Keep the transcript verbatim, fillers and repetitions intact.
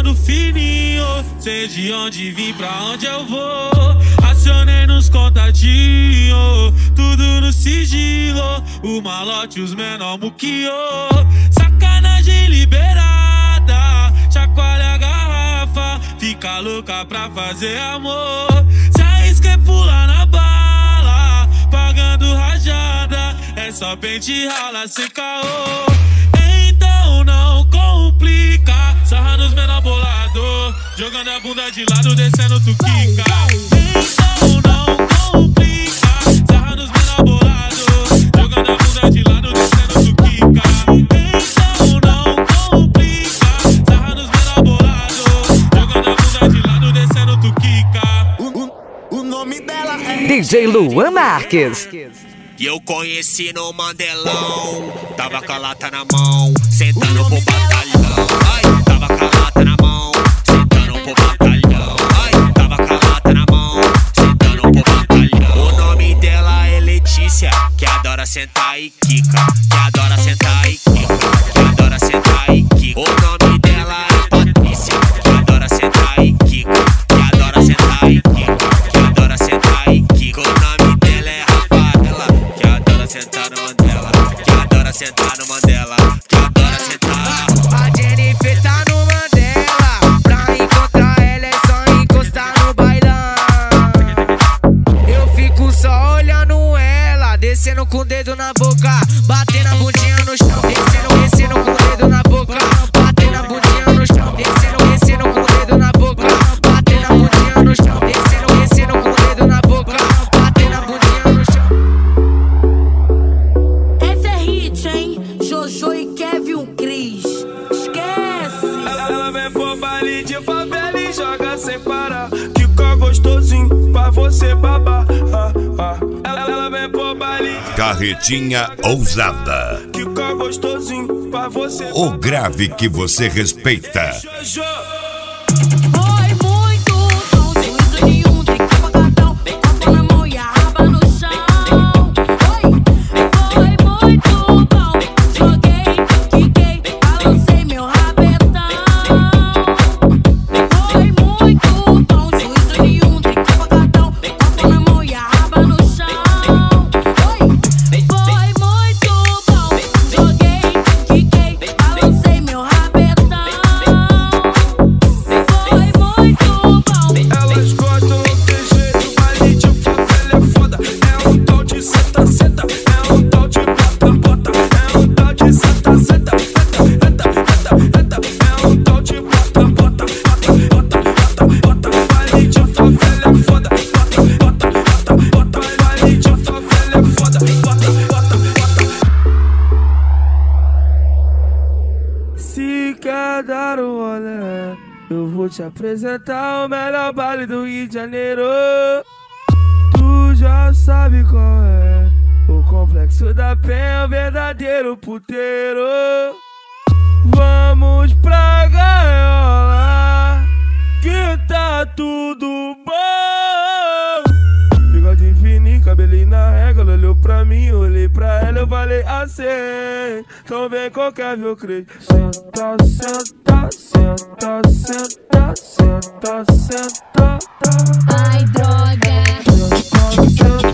todo fininho. Sei de onde vim, pra onde eu vou. Acionei nos contatinhos, tudo no sigilo. O malote, os menor muquiô. Sacanagem liberada, chacoalha a garrafa. Fica louca pra fazer amor. Se arrisca e pula na bala, pagando rajada. É só pente rala sem caô. Então não complica, sarra nos menor bolado, jogando a bunda de lado, descendo tu quica. Então não complica, sarra nos menor bolado, jogando a bunda de lado, descendo tu quica. Então não complica, sarra nos menor bolado, jogando a bunda de lado, descendo tu quica. O, o, o nome dela é D J Luan Marques. E eu conheci no Mandelão, tava com a lata na mão, sentando pro batalhão. Ai, tava com a lata na mão, sentando pro batalhão. Ai, tava com a lata na mão, sentando pro batalhão. O nome dela é Letícia, que adora sentar e quica, que adora sentar e quica, que adora sentar e quica. O nome dela é Patrícia, que adora sentar e quica, que adora sentar e quica, que adora sentar e quica. O nome dela é sentar no Mandela, que adora sentar no Mandela, que adora sentar. A Jennifer tá no Mandela, pra encontrar ela é só encostar no bailão. Eu fico só olhando ela, descendo com o dedo na boca, batendo a bundinha no chão, descendo, descendo com o dedo na boca, batendo a bundinha no chão, descendo, descendo com o dedo na boca, batendo a bundinha no chão, descendo, descendo com o dedo na boca, batendo a bundinha no chão. Jojo e Kevin Cris, esquece. Ela vem pro baile de favela e joga sem parar. Fica gostosinho pra você babar. Ah, ah. Ela, ela vem pro baile de Carretinha ousada. Fica gostosinho pra você. O grave que você respeita. Jojo. Foi muito bom, sem juízo nenhum, trincava cartão, copo na mão e a raba no chão. Foi, foi muito bom. Joguei, quiquei, balancei meu rabetão. Foi muito bom, sem juízo nenhum, trincava cartão, copo na mão e a raba no chão. Foi, foi muito bom. Joguei, quiquei, balancei meu rabetão. Foi muito bom. Elas gostam do jeito, baile de favela é foda. É um tal de senta, senta, é um tal de bota, bota, é um tal de senta, senta, senta, senta, senta, é um tal de bota, bota, bota, bota, bota, bota. Baile de favela é foda, bota, bota, bota, bota. Baile de favela é foda, bota, bota, bota. Se quer dar um rolê, eu vou te apresentar o melhor baile do Rio de Janeiro. Tu já sabe qual é. O Complexo da Penha é o verdadeiro puteiro. Vamos pra gaiola, que tá tudo bom. Bigode fininho, cabelinho na régua. Ela olhou pra mim, olhei pra ela, eu falei assim. Então vem qualquer viu crente. Senta, senta, senta, senta, senta, senta. Ai, droga. Senta, senta.